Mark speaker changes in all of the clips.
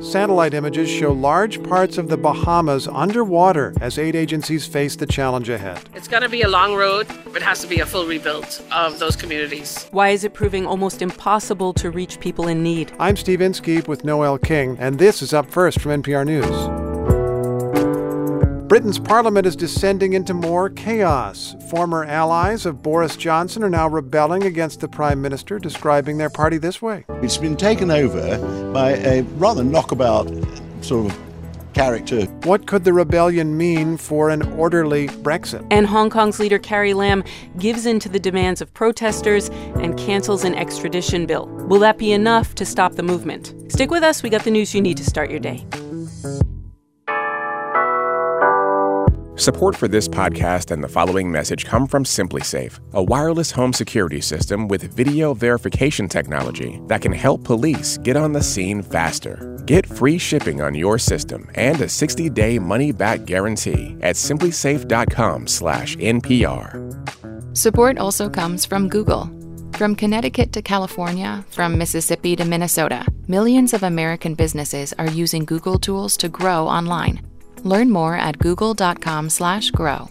Speaker 1: Satellite images show large parts of the Bahamas underwater as aid agencies face the challenge ahead.
Speaker 2: It's going to be a long road. It has to be a full rebuild of those communities.
Speaker 3: Why is it proving almost impossible to reach people in need?
Speaker 1: I'm Steve Inskeep with Noel King, and this is Up First from NPR News. Britain's parliament is descending into more chaos. Former allies of Boris Johnson are now rebelling against the Prime Minister, describing their party this way.
Speaker 4: It's been taken over by a rather knockabout sort of character.
Speaker 1: What could the rebellion mean for an orderly Brexit?
Speaker 3: And Hong Kong's leader Carrie Lam gives in to the demands of protesters and cancels an extradition bill. Will that be enough to stop the movement? Stick with us. We got the news you need to start your day.
Speaker 5: Support for this podcast and the following message come from SimpliSafe, a wireless home security system with video verification technology that can help police get on the scene faster. Get free shipping on your system and a 60-day money-back guarantee at simplisafe.com/NPR.
Speaker 6: Support also comes from Google. From Connecticut to California, from Mississippi to Minnesota, millions of American businesses are using Google tools to grow online. Learn more at google.com/grow.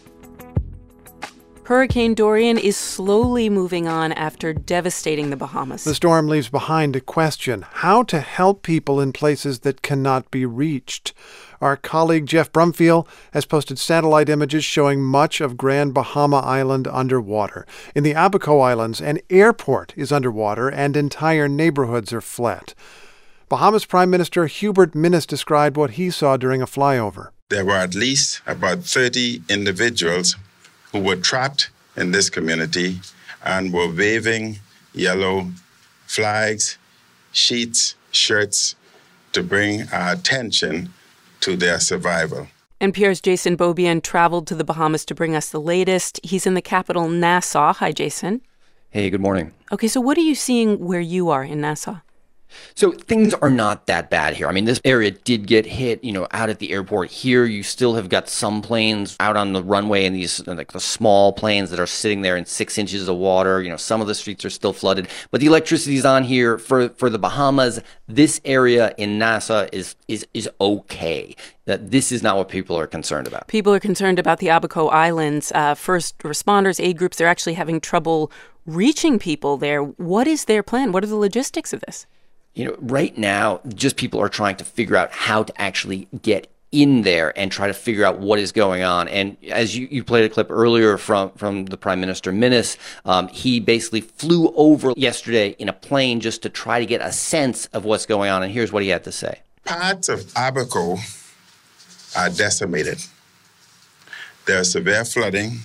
Speaker 3: Hurricane Dorian is slowly moving on after devastating the Bahamas.
Speaker 1: The storm leaves behind a question: how to help people in places that cannot be reached. Our colleague Jeff Brumfield has posted satellite images showing much of Grand Bahama Island underwater. In the Abaco Islands, an airport is underwater and entire neighborhoods are flat. Bahamas Prime Minister Hubert Minnis described what he saw during a flyover.
Speaker 7: There were at least about 30 individuals who were trapped in this community and were waving yellow flags, sheets, shirts to bring our attention to their survival.
Speaker 3: NPR's Jason Beaubien traveled to the Bahamas to bring us the latest. He's in the capital, Nassau. Hi, Jason.
Speaker 8: Hey, good morning.
Speaker 3: Okay, so what are you seeing where you are in Nassau?
Speaker 8: So things are not that bad here. I mean, this area did get hit, out at the airport. Here, you still have got some planes out on the runway and these, like the small planes that are sitting there in 6 inches of water. Some of the streets are still flooded. But the electricity is on here for the Bahamas. This area in Nassau is okay. That this is not what people are concerned about.
Speaker 3: People are concerned about the Abaco Islands. First responders, aid groups, they're actually having trouble reaching people there. What is their plan? What are the logistics of this?
Speaker 8: Right now, just people are trying to figure out how to actually get in there and try to figure out what is going on. And as you played a clip earlier from the Prime Minister Minnis, he basically flew over yesterday in a plane just to try to get a sense of what's going on. And here's what he had to say.
Speaker 7: Parts of Abaco are decimated. There's severe flooding.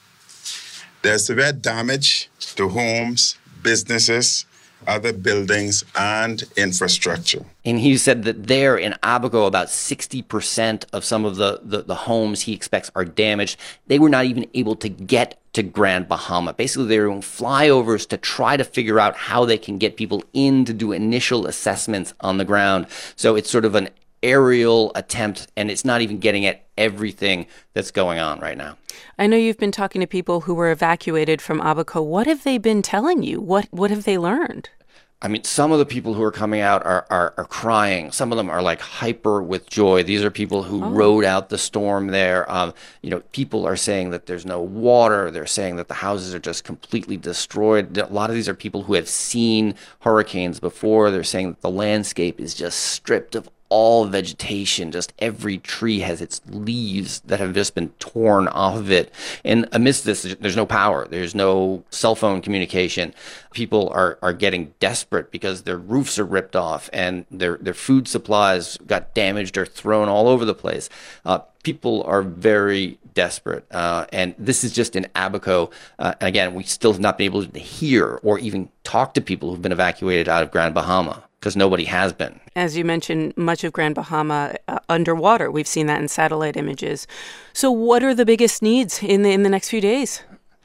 Speaker 7: There's severe damage to homes, businesses, other buildings, and infrastructure.
Speaker 8: And he said that there in Abaco, about 60% of some of the homes he expects are damaged. They were not even able to get to Grand Bahama. Basically, they were doing flyovers to try to figure out how they can get people in to do initial assessments on the ground. So it's sort of an aerial attempt, and it's not even getting at everything that's going on right now.
Speaker 3: I know you've been talking to people who were evacuated from Abaco. What have they been telling you? What have they learned?
Speaker 8: I mean, some of the people who are coming out are crying. Some of them are like hyper with joy. These are people who rode out the storm there. People are saying that there's no water. They're saying that the houses are just completely destroyed. A lot of these are people who have seen hurricanes before. They're saying that the landscape is just stripped of all vegetation. Just every tree has its leaves that have just been torn off of it. And amidst this, there's no power. There's no cell phone communication. People are getting desperate because their roofs are ripped off and their food supplies got damaged or thrown all over the place. People are very desperate. And this is just in Abaco. Again, we still have not been able to hear or even talk to people who've been evacuated out of Grand Bahama, because nobody has been.
Speaker 3: As you mentioned, much of Grand Bahama underwater. We've seen that in satellite images. So what are the biggest needs in the next few days?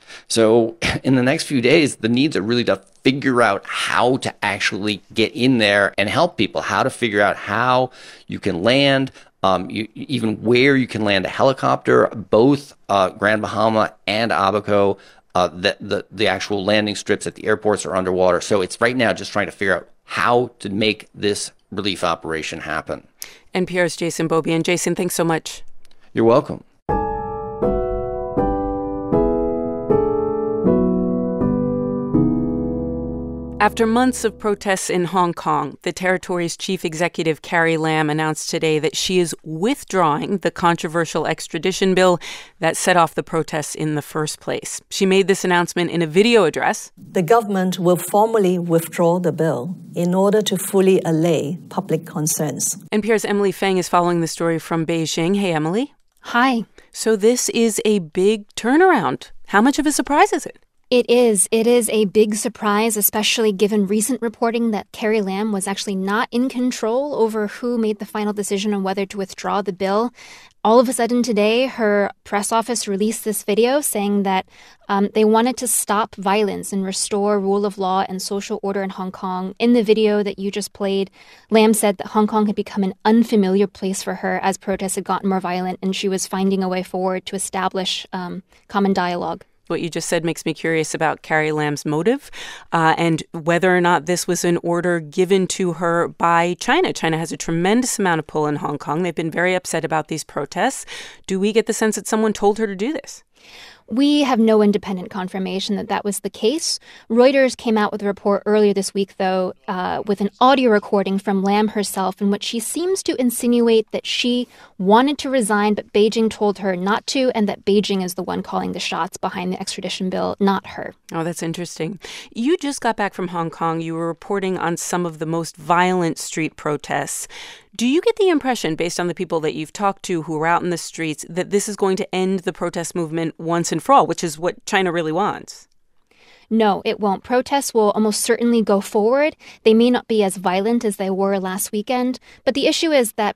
Speaker 8: So in the next few days, the needs are really to figure out how to actually get in there and help people, how to figure out how you can land, even where you can land a helicopter. Both Grand Bahama and Abaco, the actual landing strips at the airports are underwater. So it's right now just trying to figure out how to make this relief operation happen.
Speaker 3: NPR's Jason Beaubien. Jason, thanks so much.
Speaker 8: You're welcome.
Speaker 3: After months of protests in Hong Kong, the territory's chief executive, Carrie Lam, announced today that she is withdrawing the controversial extradition bill that set off the protests in the first place. She made this announcement in a video address.
Speaker 9: The government will formally withdraw the bill in order to fully allay public concerns.
Speaker 3: NPR's Emily Feng is following the story from Beijing. Hey, Emily.
Speaker 10: Hi.
Speaker 3: So this is a big turnaround. How much of a surprise is it?
Speaker 10: It is. It is a big surprise, especially given recent reporting that Carrie Lam was actually not in control over who made the final decision on whether to withdraw the bill. All of a sudden today, her press office released this video saying that they wanted to stop violence and restore rule of law and social order in Hong Kong. In the video that you just played, Lam said that Hong Kong had become an unfamiliar place for her as protests had gotten more violent, and she was finding a way forward to establish common dialogue.
Speaker 3: What you just said makes me curious about Carrie Lam's motive and whether or not this was an order given to her by China. China has a tremendous amount of pull in Hong Kong. They've been very upset about these protests. Do we get the sense that someone told her to do this?
Speaker 10: We have no independent confirmation that that was the case. Reuters came out with a report earlier this week, though, with an audio recording from Lam herself in which she seems to insinuate that she wanted to resign, but Beijing told her not to, and that Beijing is the one calling the shots behind the extradition bill, not her.
Speaker 3: Oh, that's interesting. You just got back from Hong Kong. You were reporting on some of the most violent street protests. Do you get the impression, based on the people that you've talked to who are out in the streets, that this is going to end the protest movement once and for all, which is what China really wants?
Speaker 10: No, it won't. Protests will almost certainly go forward. They may not be as violent as they were last weekend, but the issue is that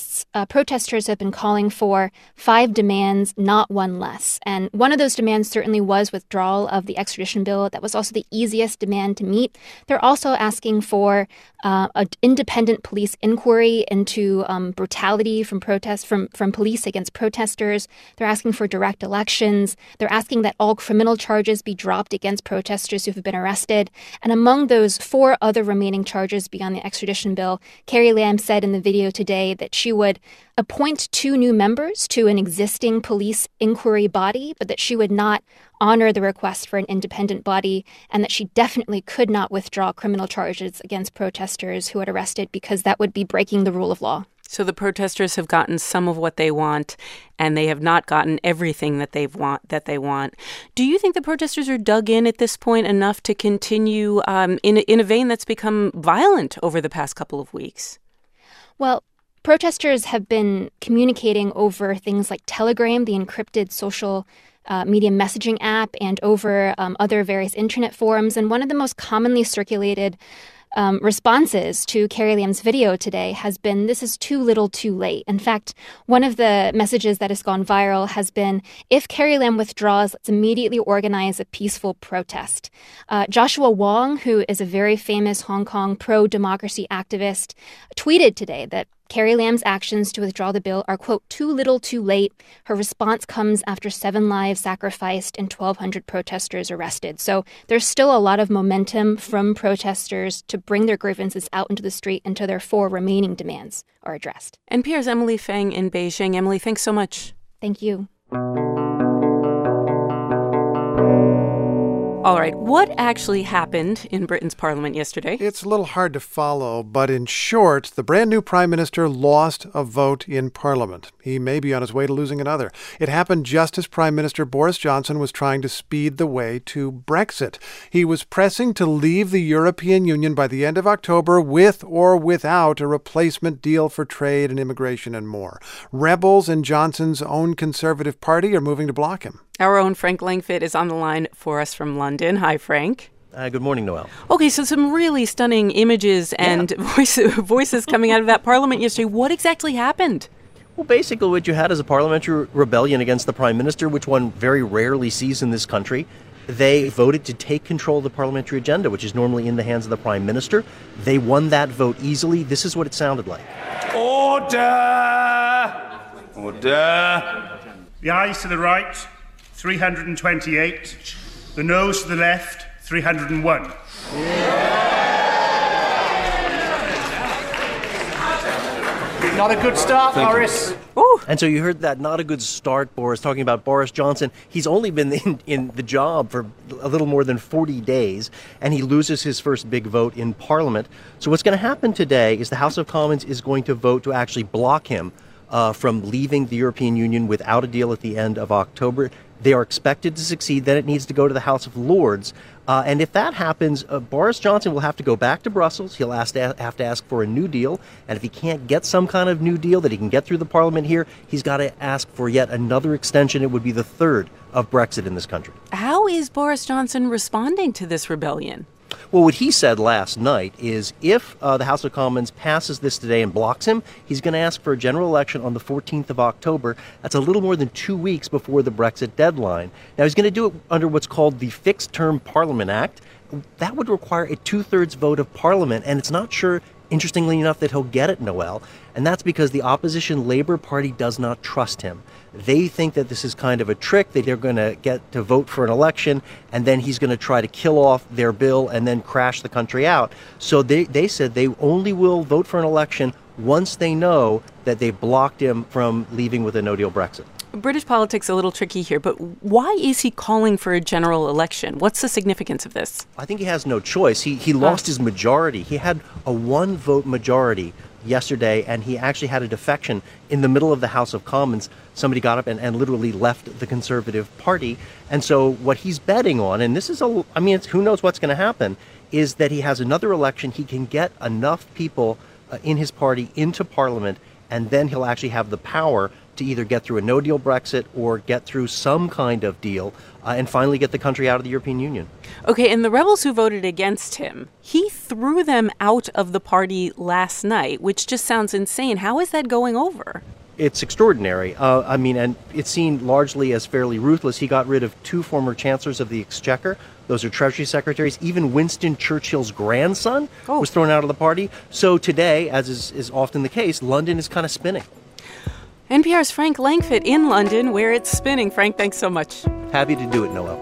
Speaker 10: protesters have been calling for 5 demands, not one less. And one of those demands certainly was withdrawal of the extradition bill. That was also the easiest demand to meet. They're also asking for an independent police inquiry into brutality from police against protesters. They're asking for direct elections. They're asking that all criminal charges be dropped against protesters who have been arrested. And among those 4 other remaining charges beyond the extradition bill, Carrie Lam said in the video today that she would appoint 2 new members to an existing police inquiry body, but that she would not honor the request for an independent body, and that she definitely could not withdraw criminal charges against protesters who had arrested because that would be breaking the rule of law.
Speaker 3: So the protesters have gotten some of what they want, and they have not gotten everything that they want. Do you think the protesters are dug in at this point enough to continue in a vein that's become violent over the past couple of weeks?
Speaker 10: Well, protesters have been communicating over things like Telegram, the encrypted social media messaging app, and over other various internet forums. And one of the most commonly circulated responses to Carrie Lam's video today has been, "This is too little too late." In fact, one of the messages that has gone viral has been, "If Carrie Lam withdraws, let's immediately organize a peaceful protest." Joshua Wong, who is a very famous Hong Kong pro-democracy activist, tweeted today that Carrie Lam's actions to withdraw the bill are, quote, "too little too late." Her response comes after 7 lives sacrificed and 1,200 protesters arrested. So there's still a lot of momentum from protesters to bring their grievances out into the street until their 4 remaining demands are addressed.
Speaker 3: NPR's Emily Feng in Beijing. Emily, thanks so much.
Speaker 10: Thank you.
Speaker 3: All right, what actually happened in Britain's parliament yesterday?
Speaker 1: It's a little hard to follow, but in short, the brand new prime minister lost a vote in parliament. He may be on his way to losing another. It happened just as Prime Minister Boris Johnson was trying to speed the way to Brexit. He was pressing to leave the European Union by the end of October with or without a replacement deal for trade and immigration and more. Rebels in Johnson's own Conservative Party are moving to block him.
Speaker 3: Our own Frank Langfitt is on the line for us from London. Hi, Frank.
Speaker 11: Good morning, Noelle.
Speaker 3: Okay, so some really stunning images and voices coming out of that parliament yesterday. What exactly happened?
Speaker 11: Well, basically what you had is a parliamentary rebellion against the prime minister, which one very rarely sees in this country. They voted to take control of the parliamentary agenda, which is normally in the hands of the prime minister. They won that vote easily. This is what it sounded like.
Speaker 12: Order! Order! The ayes to the right, 328. The noes to the left, 301.
Speaker 13: Not a good start, Boris.
Speaker 11: And so you heard that not a good start, Boris, talking about Boris Johnson. He's only been in the job for a little more than 40 days, and he loses his first big vote in Parliament. So what's going to happen today is the House of Commons is going to vote to actually block him from leaving the European Union without a deal at the end of October. They are expected to succeed. Then it needs to go to the House of Lords. And if that happens, Boris Johnson will have to go back to Brussels. He'll have to ask for a new deal. And if he can't get some kind of new deal that he can get through the Parliament here, he's got to ask for yet another extension. It would be the third of Brexit in this country.
Speaker 3: How is Boris Johnson responding to this rebellion?
Speaker 11: Well, what he said last night is if the House of Commons passes this today and blocks him, he's going to ask for a general election on the 14th of October. That's a little more than 2 weeks before the Brexit deadline. Now, he's going to do it under what's called the Fixed Term Parliament Act. That would require a two-thirds vote of Parliament, and it's not sure, interestingly enough, that he'll get it, Noel. And that's because the opposition Labour Party does not trust him. They think that this is kind of a trick, that they're going to get to vote for an election, and then he's going to try to kill off their bill and then crash the country out. So they said they only will vote for an election once they know that they blocked him from leaving with a no-deal Brexit.
Speaker 3: British politics a little tricky here, but why is he calling for a general election? What's the significance of this?
Speaker 11: I think he has no choice. He lost his majority. He had a one-vote majority yesterday, and he actually had a defection in the middle of the House of Commons. Somebody got up and literally left the Conservative Party. And so what he's betting on, and this is who knows what's going to happen, is that he has another election. He can get enough people in his party into Parliament, and then he'll actually have the power to either get through a no-deal Brexit or get through some kind of deal and finally get the country out of the European Union.
Speaker 3: Okay, and the rebels who voted against him, he threw them out of the party last night, which just sounds insane. How is that going over?
Speaker 11: It's extraordinary. And it's seen largely as fairly ruthless. He got rid of 2 former chancellors of the Exchequer. Those are Treasury secretaries. Even Winston Churchill's grandson was thrown out of the party. So today, as is often the case, London is kind of spinning.
Speaker 3: NPR's Frank Langfitt in London, where it's spinning. Frank, thanks so much.
Speaker 11: Happy to do it, Noel.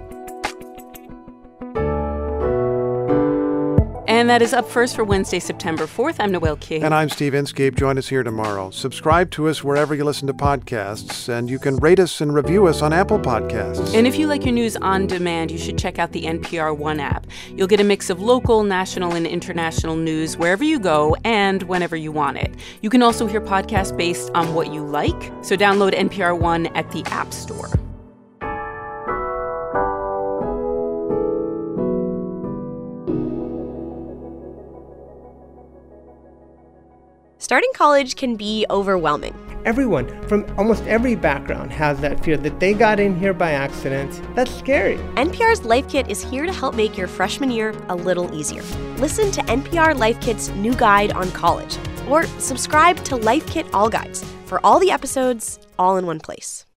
Speaker 3: And that is Up First for Wednesday, September 4th. I'm Noel King.
Speaker 1: And I'm Steve Inskeep. Join us here tomorrow. Subscribe to us wherever you listen to podcasts, and you can rate us and review us on Apple Podcasts.
Speaker 3: And if you like your news on demand, you should check out the NPR One app. You'll get a mix of local, national, and international news wherever you go and whenever you want it. You can also hear podcasts based on what you like, so download NPR One at the App Store.
Speaker 14: Starting college can be overwhelming.
Speaker 15: Everyone from almost every background has that fear that they got in here by accident. That's scary.
Speaker 14: NPR's Life Kit is here to help make your freshman year a little easier. Listen to NPR Life Kit's new guide on college, or subscribe to Life Kit All Guides for all the episodes all in one place.